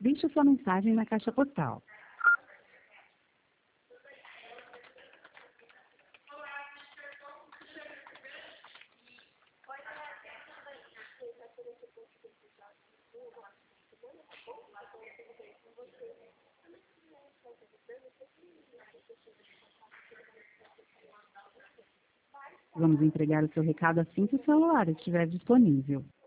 Deixe sua mensagem na caixa postal. Vamos entregar o seu recado assim que o celular estiver disponível.